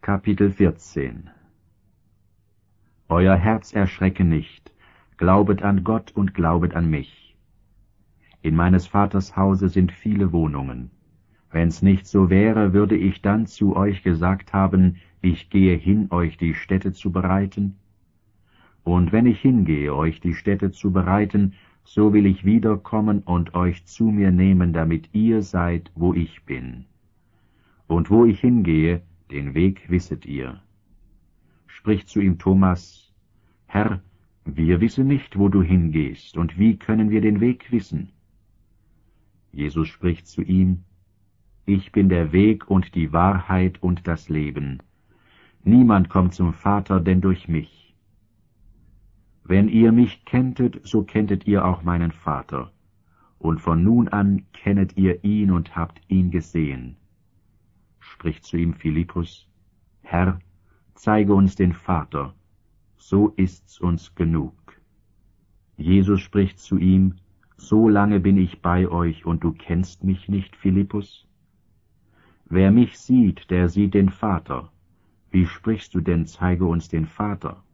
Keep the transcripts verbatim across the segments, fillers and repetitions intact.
Kapitel vierzehn. Euer Herz erschrecke nicht, glaubet an Gott und glaubet an mich. In meines Vaters Hause sind viele Wohnungen. Wenn's nicht so wäre, würde ich dann zu euch gesagt haben, ich gehe hin, euch die Stätte zu bereiten? Und wenn ich hingehe, euch die Stätte zu bereiten, so will ich wiederkommen und euch zu mir nehmen, damit ihr seid, wo ich bin. Und wo ich hingehe, den Weg wisset ihr. Spricht zu ihm Thomas: Herr, wir wissen nicht, wo du hingehst, und wie können wir den Weg wissen? Jesus spricht zu ihm: Ich bin der Weg und die Wahrheit und das Leben. Niemand kommt zum Vater, denn durch mich. Wenn ihr mich kenntet, so kenntet ihr auch meinen Vater, und von nun an kennet ihr ihn und habt ihn gesehen. Spricht zu ihm Philippus: Herr, zeige uns den Vater, so ist's uns genug. Jesus spricht zu ihm: So lange bin ich bei euch, und du kennst mich nicht, Philippus? Wer mich sieht, der sieht den Vater. Wie sprichst du denn, zeige uns den Vater?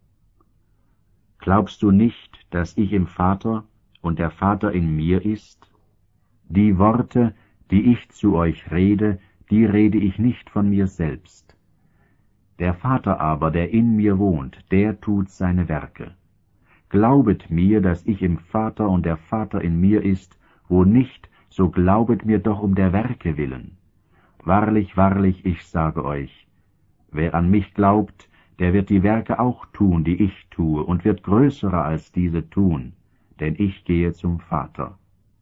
Glaubst du nicht, dass ich im Vater und der Vater in mir ist? Die Worte, die ich zu euch rede, die rede ich nicht von mir selbst. Der Vater aber, der in mir wohnt, der tut seine Werke. Glaubet mir, dass ich im Vater und der Vater in mir ist, wo nicht, so glaubet mir doch um der Werke willen. Wahrlich, wahrlich, ich sage euch, wer an mich glaubt, der wird die Werke auch tun, die ich tue, und wird größere als diese tun, denn ich gehe zum Vater.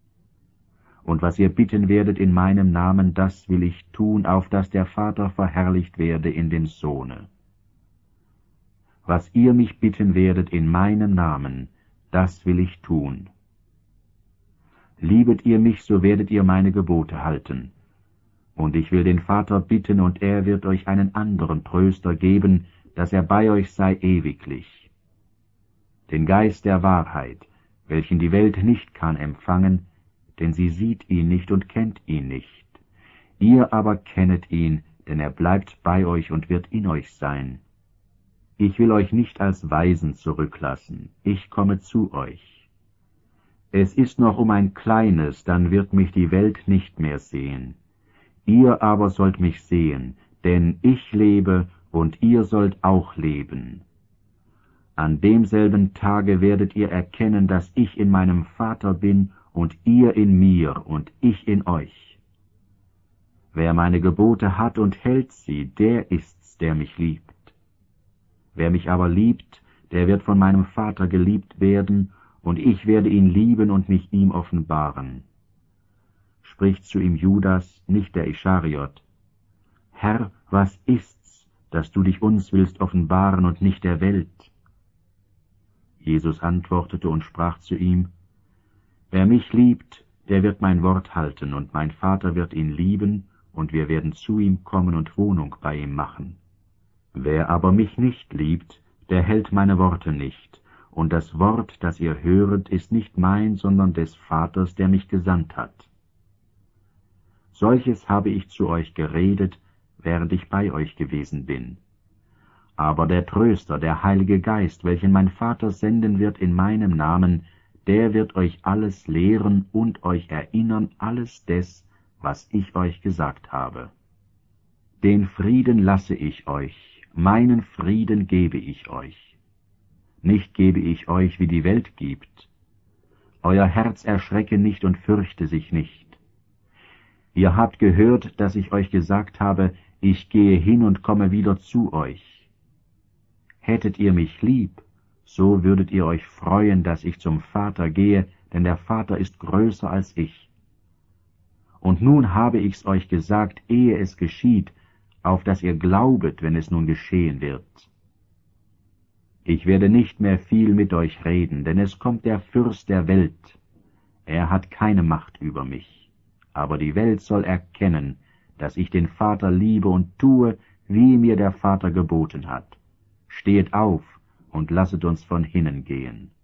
Und was ihr bitten werdet in meinem Namen, das will ich tun, auf dass der Vater verherrlicht werde in dem Sohne. Was ihr mich bitten werdet in meinem Namen, das will ich tun. Liebet ihr mich, so werdet ihr meine Gebote halten. Und ich will den Vater bitten, und er wird euch einen anderen Tröster geben, dass er bei euch sei ewiglich. Den Geist der Wahrheit, welchen die Welt nicht kann empfangen, denn sie sieht ihn nicht und kennt ihn nicht. Ihr aber kennet ihn, denn er bleibt bei euch und wird in euch sein. Ich will euch nicht als Waisen zurücklassen, ich komme zu euch. Es ist noch um ein kleines, dann wird mich die Welt nicht mehr sehen. Ihr aber sollt mich sehen, denn ich lebe und ihr sollt auch leben. An demselben Tage werdet ihr erkennen, dass ich in meinem Vater bin und ihr in mir und ich in euch. Wer meine Gebote hat und hält sie, der ist's, der mich liebt. Wer mich aber liebt, der wird von meinem Vater geliebt werden, und ich werde ihn lieben und mich ihm offenbaren. Spricht zu ihm Judas, nicht der Ischariot: Herr, was ist's, dass du dich uns willst offenbaren und nicht der Welt? Jesus antwortete und sprach zu ihm: Wer mich liebt, der wird mein Wort halten, und mein Vater wird ihn lieben, und wir werden zu ihm kommen und Wohnung bei ihm machen. Wer aber mich nicht liebt, der hält meine Worte nicht, und das Wort, das ihr höret, ist nicht mein, sondern des Vaters, der mich gesandt hat. Solches habe ich zu euch geredet, während ich bei euch gewesen bin. Aber der Tröster, der Heilige Geist, welchen mein Vater senden wird in meinem Namen, der wird euch alles lehren und euch erinnern alles des, was ich euch gesagt habe. Den Frieden lasse ich euch, meinen Frieden gebe ich euch. Nicht gebe ich euch, wie die Welt gibt. Euer Herz erschrecke nicht und fürchte sich nicht. Ihr habt gehört, dass ich euch gesagt habe, ich gehe hin und komme wieder zu euch. Hättet ihr mich lieb, so würdet ihr euch freuen, dass ich zum Vater gehe, denn der Vater ist größer als ich. Und nun habe ich's euch gesagt, ehe es geschieht, auf dass ihr glaubet, wenn es nun geschehen wird. Ich werde nicht mehr viel mit euch reden, denn es kommt der Fürst der Welt. Er hat keine Macht über mich, aber die Welt soll erkennen, dass ich den Vater liebe und tue, wie mir der Vater geboten hat. Stehet auf und lasset uns von hinnen gehen.